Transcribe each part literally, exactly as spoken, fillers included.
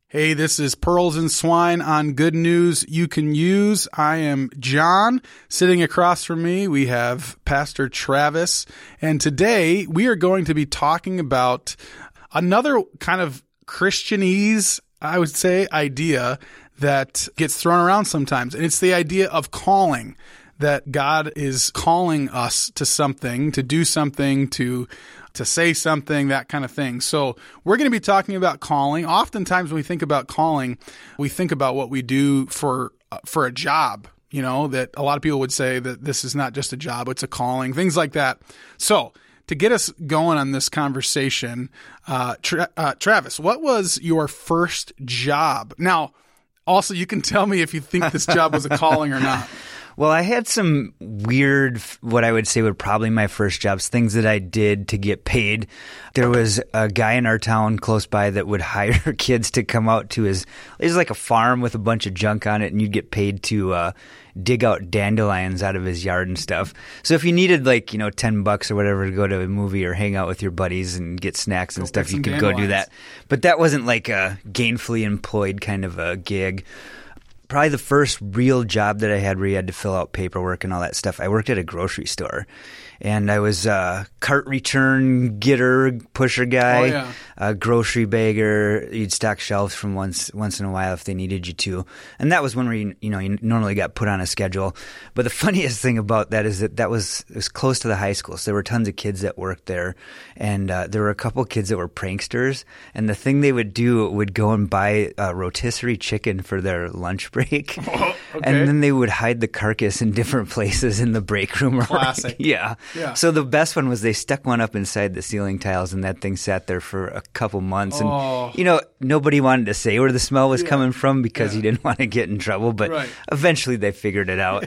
Hey, this is Pearls and Swine on Good News You Can Use. I am John. Sitting across from me, we have Pastor Travis. And today we are going to be talking about another kind of Christianese, I would say, idea that gets thrown around sometimes. And it's the idea of calling, that God is calling us to something, to do something, to to say something, that kind of thing. So we're going to be talking about calling. Oftentimes when we think about calling, we think about what we do for uh, for a job, you know, that a lot of people would say that this is not just a job, it's a calling, things like that. So to get us going on this conversation, uh, Tra- uh, Travis, what was your first job? Now, also, you can tell me if you think this job was a calling or not. Well, I had some weird, what I would say were probably my first jobs, things that I did to get paid. There was a guy in our town close by that would hire kids to come out to his, it was like a farm with a bunch of junk on it, and you'd get paid to uh, dig out dandelions out of his yard and stuff. So if you needed like, you know, ten bucks or whatever to go to a movie or hang out with your buddies and get snacks and go stuff, you could go do that. But that wasn't like a gainfully employed kind of a gig. Probably the first real job that I had where you had to fill out paperwork and all that stuff, I worked at a grocery store. And I was a cart return getter, pusher guy, oh, yeah. a grocery bagger. You'd stock shelves from once once in a while if they needed you to. And that was when we, you know, you normally got put on a schedule. But the funniest thing about that is that that was, it was close to the high school. So there were tons of kids that worked there. And uh, there were a couple kids that were pranksters. And the thing they would do would go and buy a rotisserie chicken for their lunch break. Oh, okay. And then they would hide the carcass in different places in the break room. Classic. Yeah. Yeah. So the best one was they stuck one up inside the ceiling tiles, and that thing sat there for a couple months. And, oh. you know, nobody wanted to say where the smell was yeah. coming coming from because yeah. you didn't want to get in trouble. But right. eventually they figured it out.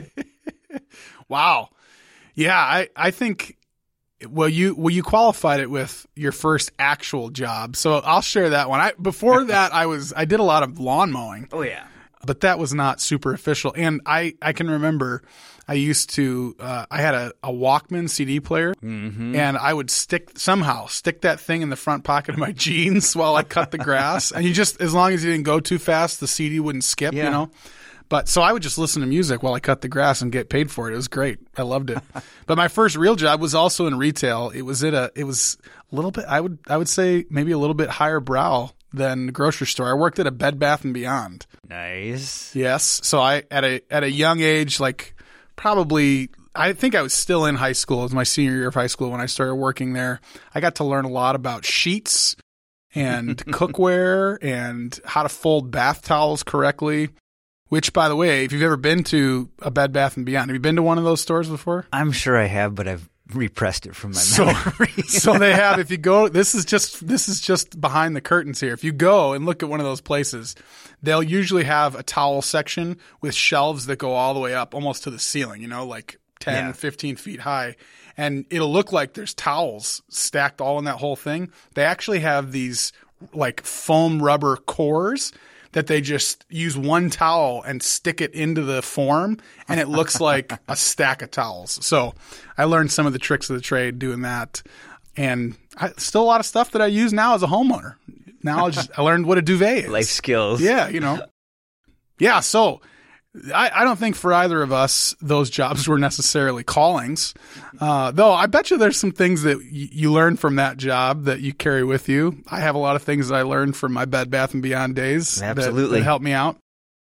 Wow. Yeah, I, I think, well, you well you qualified it with your first actual job. So I'll share that one. I Before that, I was I did a lot of lawn mowing. Oh, yeah. But that was not super official. And I, I can remember I used to, uh, I had a, a Walkman C D player, mm-hmm. and I would stick, somehow, stick that thing in the front pocket of my jeans while I cut the grass. And you just, as long as you didn't go too fast, the C D wouldn't skip, yeah. you know? But so I would just listen to music while I cut the grass and get paid for it. It was great. I loved it. But my first real job was also in retail. It was at a, it was a little bit, I would, I would say maybe a little bit higher brow than the grocery store. I worked at a Bed Bath and Beyond. Nice. Yes. So I at a at a young age, like probably I think I was still in high school. It was my senior year of high school when I started working there. I got to learn a lot about sheets and cookware and how to fold bath towels correctly. Which, by the way, if you've ever been to a Bed Bath and Beyond, have you been to one of those stores before? I'm sure I have, but I've repressed it from my so, memory. So they have, if you go, this is just, this is just behind the curtains here. If you go and look at one of those places, they'll usually have a towel section with shelves that go all the way up almost to the ceiling, you know, like ten, yeah. fifteen feet high. And it'll look like there's towels stacked all in that whole thing. They actually have these like foam rubber cores that they just use one towel and stick it into the form, and it looks like a stack of towels. So I learned some of the tricks of the trade doing that. And I, still a lot of stuff that I use now as a homeowner. Now I, just, I learned what a duvet is. Life skills. Yeah, you know. Yeah, so I, I don't think for either of us those jobs were necessarily callings. Uh, though I bet you there's some things that y- you learn from that job that you carry with you. I have a lot of things that I learned from my Bed Bath and Beyond days Absolutely. that, that helped me out.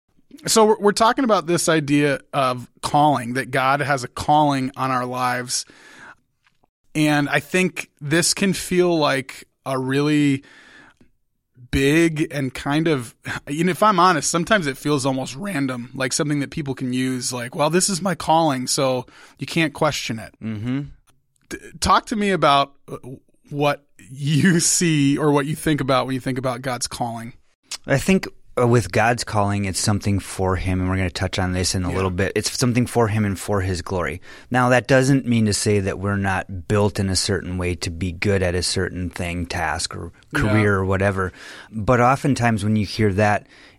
So we're, we're talking about this idea of calling, that God has a calling on our lives. And I think this can feel like a really big and kind of, you know, if I'm honest, sometimes it feels almost random, like something that people can use like, well, this is my calling, so you can't question it. Mm-hmm. D- talk to me about what you see or what you think about when you think about God's calling. I think with God's calling, it's something for Him, and we're going to touch on this in a yeah. little bit. It's something for Him and for His glory. Now, that doesn't mean to say that we're not built in a certain way to be good at a certain thing, task, or career, yeah. or whatever. But oftentimes when you hear that,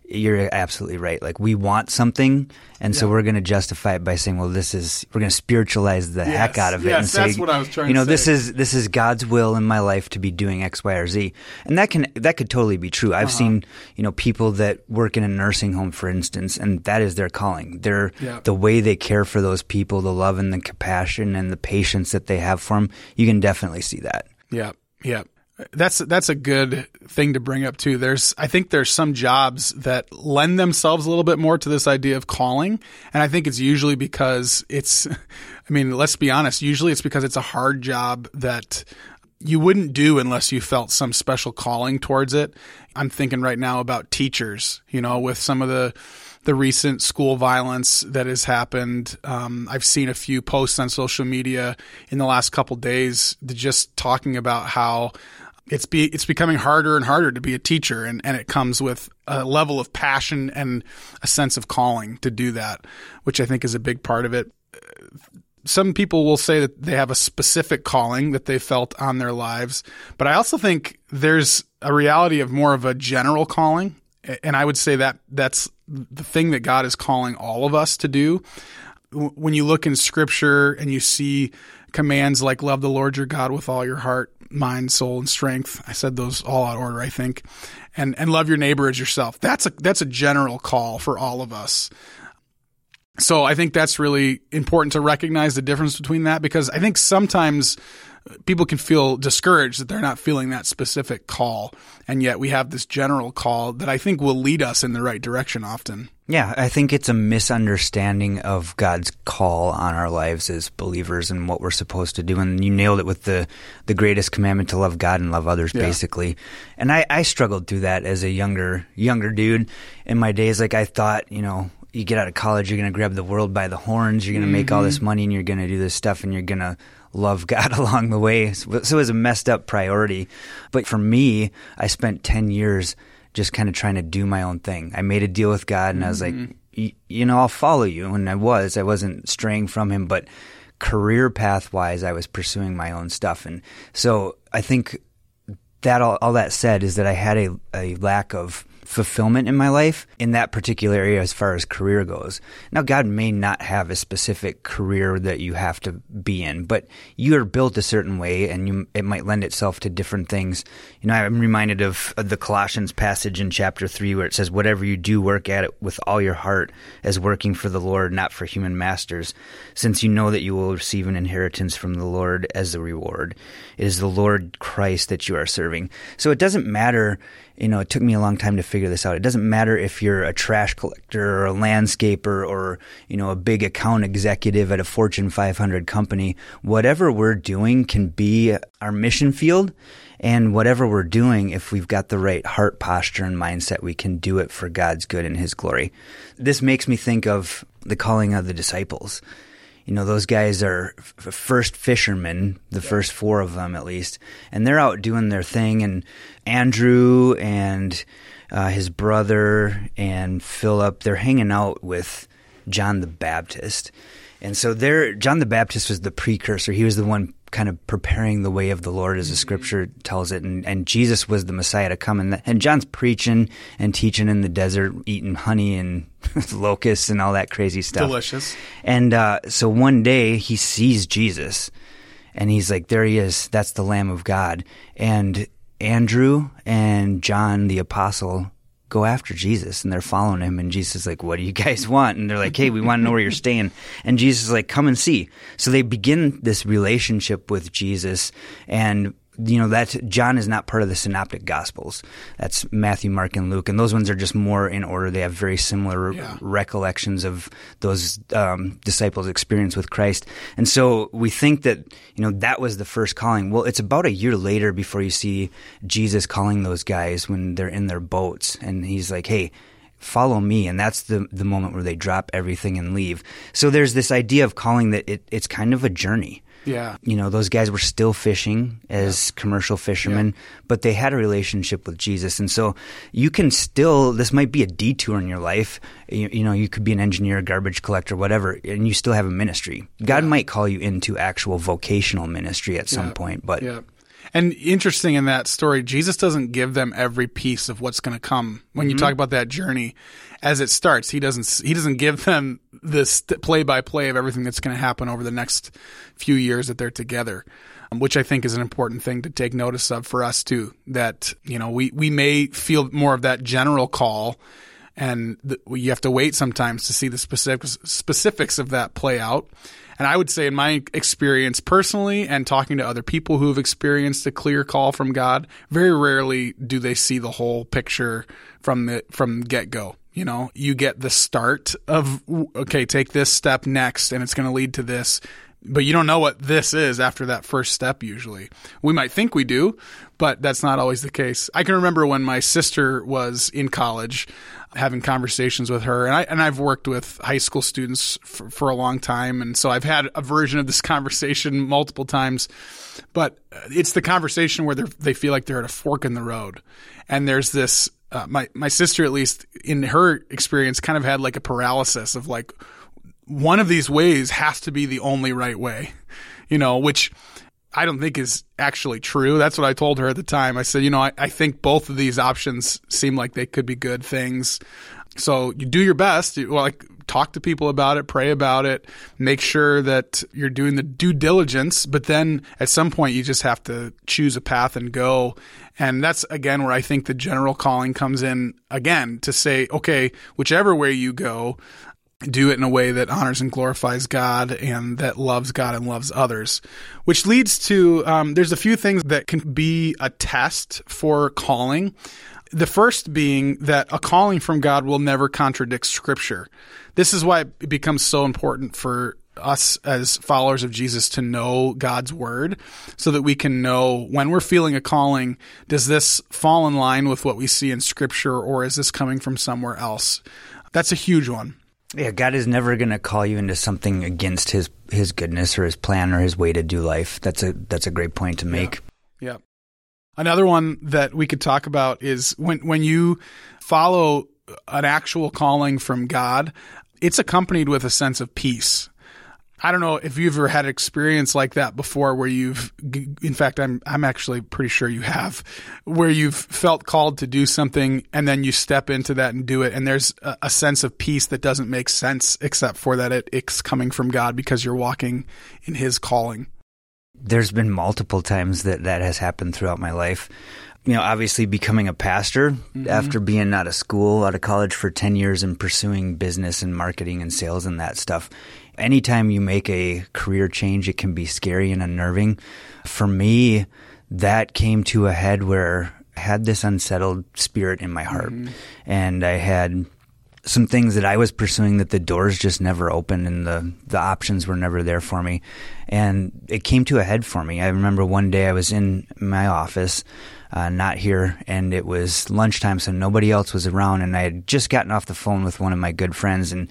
you're absolutely right. Like, we want something, and so Yeah. we're going to justify it by saying, well, this is, we're going to spiritualize the Yes. heck out of it. Yes, and say, that's what I was trying you know, to this say. is, this is God's will in my life to be doing X, Y, or Z. And that can, that could totally be true. I've Uh-huh. seen, you know, people that work in a nursing home, for instance, and that is their calling. They're, Yeah. the way they care for those people, the love and the compassion and the patience that they have for them, you can definitely see that. Yeah, yeah. That's that's a good thing to bring up too. There's I think there's some jobs that lend themselves a little bit more to this idea of calling, and I think it's usually because it's I mean, let's be honest, usually it's because it's a hard job that you wouldn't do unless you felt some special calling towards it. I'm thinking right now about teachers, you know, with some of the the recent school violence that has happened. Um, I've seen a few posts on social media in the last couple days just talking about how it's be it's becoming harder and harder to be a teacher, and, and it comes with a level of passion and a sense of calling to do that, which I think is a big part of it. Some people will say that they have a specific calling that they felt on their lives, but I also think there's a reality of more of a general calling, and I would say that that's the thing that God is calling all of us to do. When you look in Scripture and you see commands like love the Lord your God with all your heart, mind, soul, and strength. I said those all out of order, I think. And and love your neighbor as yourself. That's a that's a general call for all of us. So I think that's really important to recognize the difference between that, because I think sometimes people can feel discouraged that they're not feeling that specific call. And yet we have this general call that I think will lead us in the right direction often. Yeah, I think it's a misunderstanding of God's call on our lives as believers and what we're supposed to do. And you nailed it with the, the greatest commandment, to love God and love others, Yeah. basically. And I, I struggled through that as a younger younger dude in my days. Like, I thought, you know, you get out of college, you're going to grab the world by the horns, you're going to make all this money, and you're going to do this stuff, and you're going to love God along the way. So, so it was a messed up priority. But for me, I spent ten years just kind of trying to do my own thing. I made a deal with God, and I was like, you know, I'll follow you. And I was. I wasn't straying from him, but career path-wise, I was pursuing my own stuff. And so I think that all, all that said is that I had a, a lack of fulfillment in my life in that particular area as far as career goes. Now, God may not have a specific career that you have to be in, but you are built a certain way, and you, it might lend itself to different things. You know, I'm reminded of, of the Colossians passage in chapter three where it says, whatever you do, work at it with all your heart as working for the Lord, not for human masters, since you know that you will receive an inheritance from the Lord as a reward. It is the Lord Christ that you are serving. So it doesn't matter. You know, it took me a long time to figure this out. It doesn't matter if you're a trash collector or a landscaper or, you know, a big account executive at a Fortune five hundred company. Whatever we're doing can be our mission field. And whatever we're doing, if we've got the right heart posture and mindset, we can do it for God's good and his glory. This makes me think of the calling of the disciples. You know, those guys are f- first fishermen, the first four of them at least, and they're out doing their thing. And Andrew and uh, his brother and Philip, they're hanging out with John the Baptist. And so they're, John the Baptist was the precursor. He was the one kind of preparing the way of the Lord, as the scripture tells it. And, and Jesus was the Messiah to come. And, and John's preaching and teaching in the desert, eating honey and locusts and all that crazy stuff. Delicious. And uh, so one day he sees Jesus, and he's like, there he is. That's the Lamb of God. And Andrew and John the apostle go after Jesus, and they're following him. And Jesus is like, what do you guys want? And they're like, hey, we want to know where you're staying. And Jesus is like, come and see. So they begin this relationship with Jesus. And you know, that John is not part of the synoptic gospels. That's Matthew, Mark, and Luke. And those ones are just more in order. They have very similar Yeah. recollections of those um, disciples' experience with Christ. And so we think that, you know, that was the first calling. Well, it's about a year later before you see Jesus calling those guys when they're in their boats. And he's like, hey, follow me. And that's the the moment where they drop everything and leave. So there's this idea of calling that it, it's kind of a journey. Yeah. You know, those guys were still fishing as yeah. commercial fishermen, yeah. but they had a relationship with Jesus. And so you can still, this might be a detour in your life. You, you know, you could be an engineer, garbage collector, whatever, and you still have a ministry. God yeah. might call you into actual vocational ministry at some yeah. point, but yeah. And interesting in that story, Jesus doesn't give them every piece of what's going to come. When you mm-hmm. talk about that journey, as it starts, he doesn't he doesn't give them this play by play of everything that's going to happen over the next few years that they're together, which I think is an important thing to take notice of for us too. That you know we we may feel more of that general call, and the, you have to wait sometimes to see the specifics specifics of that play out. And I would say in my experience personally and talking to other people who have experienced a clear call from God, very rarely do they see the whole picture from the from get-go. You know, you get the start of, okay, take this step next and it's going to lead to this. But you don't know what this is after that first step usually. We might think we do, but that's not always the case. I can remember when my sister was in college, having conversations with her, and I and I've worked with high school students for, for a long time, and so I've had a version of this conversation multiple times. But it's the conversation where they feel like they're at a fork in the road, and there's this. Uh, my my sister, at least in her experience, kind of had like a paralysis of like, one of these ways has to be the only right way, you know, which I don't think is actually true. That's what I told her at the time. I said, you know, I, I think both of these options seem like they could be good things. So you do your best. You, well, like talk to people about it, pray about it, make sure that you're doing the due diligence. But then at some point you just have to choose a path and go. And that's, again, where I think the general calling comes in again to say, okay, whichever way you go, do it in a way that honors and glorifies God and that loves God and loves others, which leads to um, there's a few things that can be a test for calling. The first being that a calling from God will never contradict Scripture. This is why it becomes so important for us as followers of Jesus to know God's Word so that we can know when we're feeling a calling, does this fall in line with what we see in Scripture or is this coming from somewhere else? That's a huge one. Yeah, God is never going to call you into something against his his goodness or his plan or his way to do life. That's a that's a great point to make. Yeah. yeah. Another one that we could talk about is when when you follow an actual calling from God, it's accompanied with a sense of peace. I don't know if you've ever had an experience like that before where you've, in fact, I'm I'm actually pretty sure you have, where you've felt called to do something and then you step into that and do it. And there's a, a sense of peace that doesn't make sense except for that it, it's coming from God because you're walking in his calling. There's been multiple times that that has happened throughout my life. You know, obviously becoming a pastor mm-hmm. after being out of school, out of college for ten years and pursuing business and marketing and sales and that stuff. Anytime you make a career change, it can be scary and unnerving. For me, that came to a head where I had this unsettled spirit in my heart. Mm-hmm. And I had some things that I was pursuing that the doors just never opened and the, the options were never there for me. And it came to a head for me. I remember one day I was in my office, uh, not here, and it was lunchtime, so nobody else was around. And I had just gotten off the phone with one of my good friends, and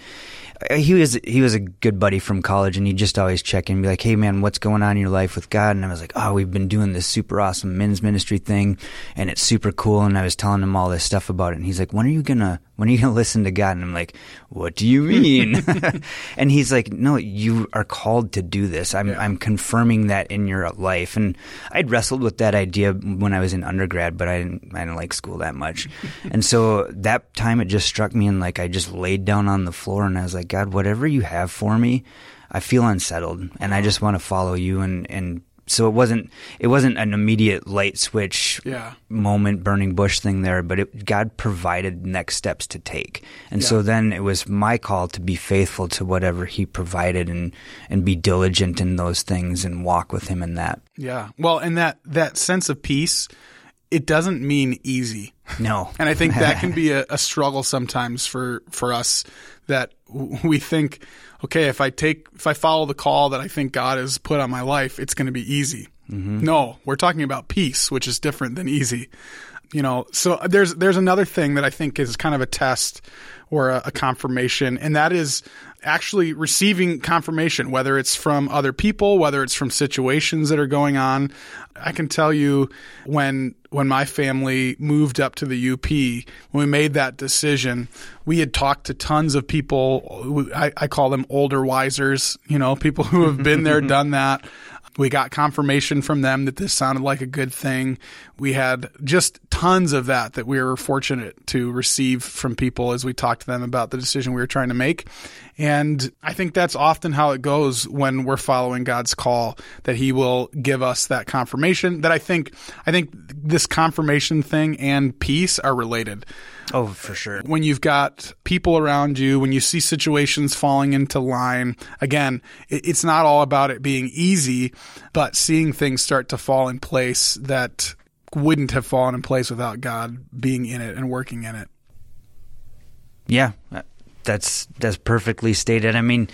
he was he was a good buddy from college, and he'd just always check in and be like, hey, man, what's going on in your life with God? And I was like, oh, we've been doing this super awesome men's ministry thing, and it's super cool. And I was telling him all this stuff about it. And he's like, when are you going to when are you gonna listen to God? And I'm like, what do you mean? And he's like, no, you are called to do this. I'm, yeah. I'm confirming that in your life. And I'd wrestled with that idea when I was in undergrad, but I didn't, I didn't like school that much. And so that time it just struck me, and like I just laid down on the floor and I was like, God, whatever you have for me, I feel unsettled and I just want to follow you. And, and so it wasn't, it wasn't an immediate light switch yeah. moment, burning bush thing there, but it, God provided next steps to take. And yeah. so then it was my call to be faithful to whatever he provided and, and be diligent in those things and walk with him in that. Yeah. Well, and that, that sense of peace, it doesn't mean easy. No. And I think that can be a, a struggle sometimes for, for us, that we think, okay, if I take, if I follow the call that I think God has put on my life, it's going to be easy. Mm-hmm. No, we're talking about peace, which is different than easy. You know, so there's, there's another thing that I think is kind of a test or a, a confirmation, and that is actually receiving confirmation, whether it's from other people, whether it's from situations that are going on. I can tell you when when my family moved up to the U P, when we made that decision, we had talked to tons of people. I, I call them older wisers, you know, people who have been there, done that. We got confirmation from them that this sounded like a good thing. We had just tons of that that we were fortunate to receive from people as we talked to them about the decision we were trying to make. And I think that's often how it goes when we're following God's call, that he will give us that confirmation. That I think, I think this confirmation thing and peace are related. Oh, for sure. When you've got people around you, when you see situations falling into line, again, it's not all about it being easy, but seeing things start to fall in place that wouldn't have fallen in place without God being in it and working in it. Yeah, that's that's perfectly stated. I mean,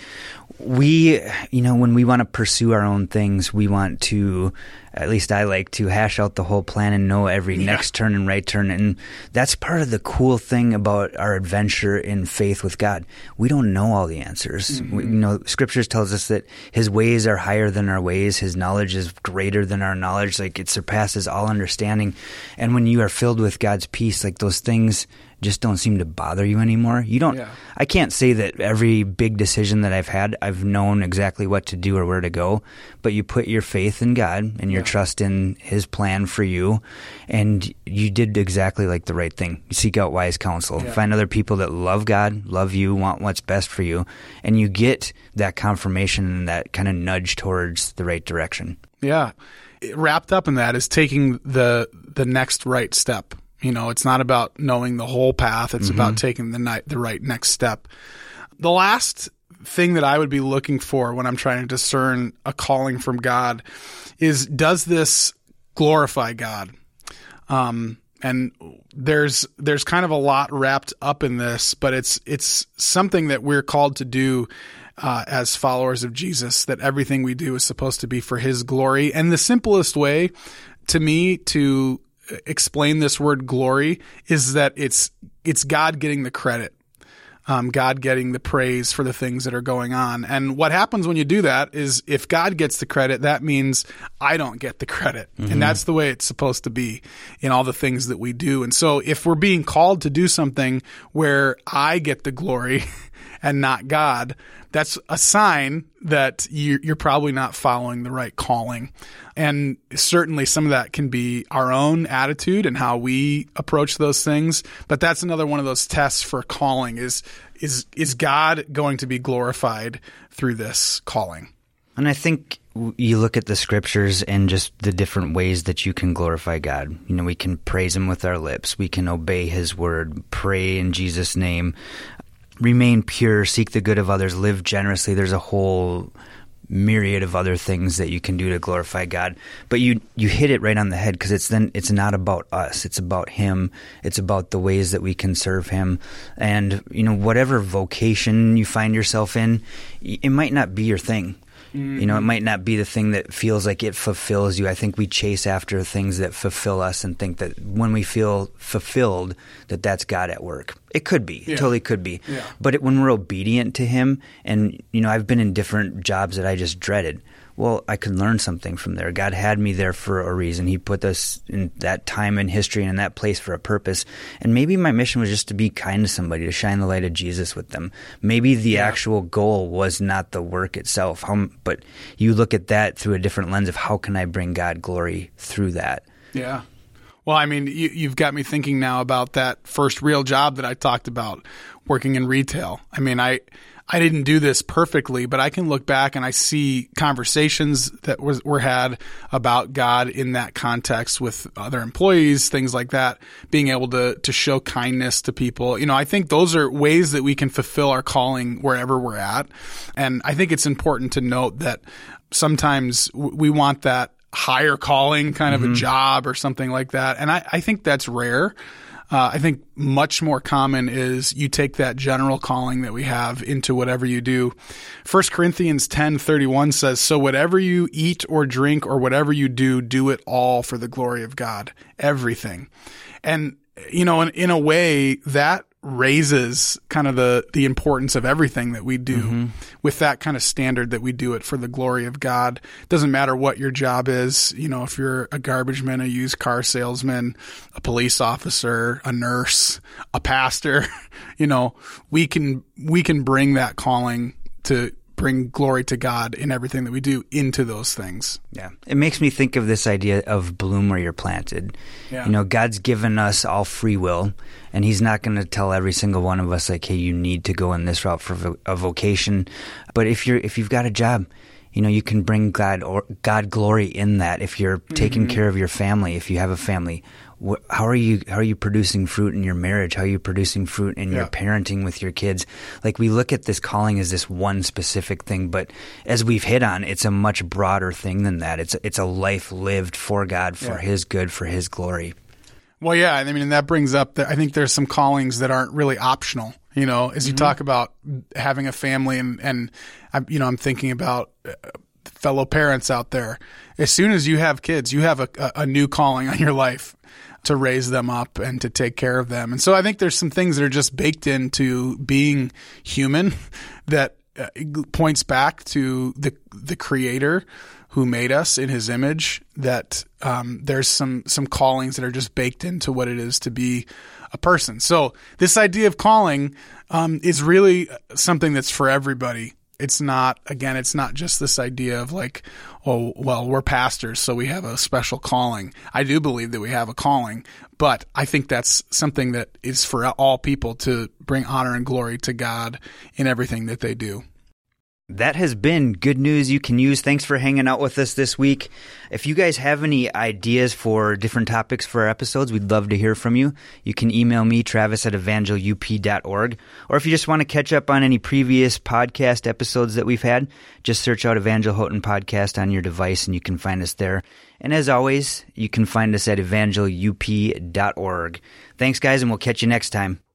we, you know, when we want to pursue our own things, we want to, at least I like to hash out the whole plan and know every yeah. next turn and right turn. And that's part of the cool thing about our adventure in faith with God. We don't know all the answers. Mm-hmm. We, you know, Scriptures tells us that his ways are higher than our ways. His knowledge is greater than our knowledge. Like, it surpasses all understanding. And when you are filled with God's peace, like, those things just don't seem to bother you anymore. You don't, yeah. I can't say that every big decision that I've had, I've known exactly what to do or where to go, but you put your faith in God and your yeah. trust in his plan for you, and you did exactly like the right thing. You seek out wise counsel, yeah. find other people that love God, love you, want what's best for you, and you get that confirmation and that kind of nudge towards the right direction. Yeah. Wrapped up in that is taking the the next right step. You know, it's not about knowing the whole path. It's mm-hmm. about taking the ni- the right next step. The last thing that I would be looking for when I'm trying to discern a calling from God is, does this glorify God? Um, and there's there's kind of a lot wrapped up in this, but it's it's something that we're called to do uh, as followers of Jesus, that everything we do is supposed to be for his glory. And the simplest way to me to explain this word glory is that it's it's God getting the credit, um, God getting the praise for the things that are going on. And what happens when you do that is, if God gets the credit, that means I don't get the credit. Mm-hmm. And that's the way it's supposed to be in all the things that we do. And so if we're being called to do something where I get the glory and not God, that's a sign that you're probably not following the right calling. And certainly some of that can be our own attitude and how we approach those things. But that's another one of those tests for calling is, is, is God going to be glorified through this calling? And I think you look at the Scriptures and just the different ways that you can glorify God. You know, we can praise him with our lips. We can obey his word, pray in Jesus' name, remain pure, seek the good of others, live generously. There's a whole myriad of other things that you can do to glorify God. But you you hit it right on the head, because it's then it's not about us. It's about him. It's about the ways that we can serve him. And, you know, whatever vocation you find yourself in, it might not be your thing. Mm-hmm. You know, it might not be the thing that feels like it fulfills you. I think we chase after things that fulfill us and think that when we feel fulfilled, that that's God at work. It could be. Yeah. It totally could be. Yeah. But it, when we're obedient to him, and, you know, I've been in different jobs that I just dreaded. Well, I could learn something from there. God had me there for a reason. He put us in that time in history and in that place for a purpose. And maybe my mission was just to be kind to somebody, to shine the light of Jesus with them. Maybe the yeah. actual goal was not the work itself. How, but you look at that through a different lens of, how can I bring God glory through that? Yeah. Well, I mean, you, you've got me thinking now about that first real job that I talked about, working in retail. I mean, I I didn't do this perfectly, but I can look back and I see conversations that was, were had about God in that context with other employees, things like that, being able to to show kindness to people. You know, I think those are ways that we can fulfill our calling wherever we're at. And I think it's important to note that sometimes we want that higher calling, kind of mm-hmm. a job or something like that. And I, I think that's rare. Uh, I think much more common is you take that general calling that we have into whatever you do. First Corinthians ten thirty-one says, "So whatever you eat or drink or whatever you do, do it all for the glory of God." Everything. And, you know, in, in a way, that raises kind of the, the importance of everything that we do mm-hmm. with that kind of standard that we do it for the glory of God. It doesn't matter what your job is. You know, if you're a garbage man, a used car salesman, a police officer, a nurse, a pastor, you know, we can, we can bring that calling to bring glory to God in everything that we do into those things. Yeah. It makes me think of this idea of bloom where you're planted. Yeah. You know, God's given us all free will, and he's not going to tell every single one of us, like, hey, you need to go in this route for vo- a vocation. But if you're if you've got a job, you know, you can bring God or God glory in that. If you're mm-hmm. taking care of your family, if you have a family, wh- how are you how are you producing fruit in your marriage? How are you producing fruit in yeah. your parenting with your kids? Like, we look at this calling as this one specific thing, but as we've hit on, it's a much broader thing than that. It's it's a life lived for God, for yeah. his good, for his glory. Well, yeah, I mean, and that brings up that I think there's some callings that aren't really optional. You know, as you mm-hmm. talk about having a family, and, and I, you know, I'm thinking about fellow parents out there. As soon as you have kids, you have a, a new calling on your life to raise them up and to take care of them. And so I think there's some things that are just baked into being human that uh, points back to the the Creator who made us in his image, that um, there's some some callings that are just baked into what it is to be a person. So this idea of calling um, is really something that's for everybody. It's not, again, it's not just this idea of like, oh, well, we're pastors, so we have a special calling. I do believe that we have a calling, but I think that's something that is for all people to bring honor and glory to God in everything that they do. That has been Good News You Can Use. Thanks for hanging out with us this week. If you guys have any ideas for different topics for our episodes, we'd love to hear from you. You can email me, Travis at evangel u p dot org. Or if you just want to catch up on any previous podcast episodes that we've had, just search out Evangel Houghton Podcast on your device and you can find us there. And as always, you can find us at evangel u p dot org. Thanks, guys, and we'll catch you next time.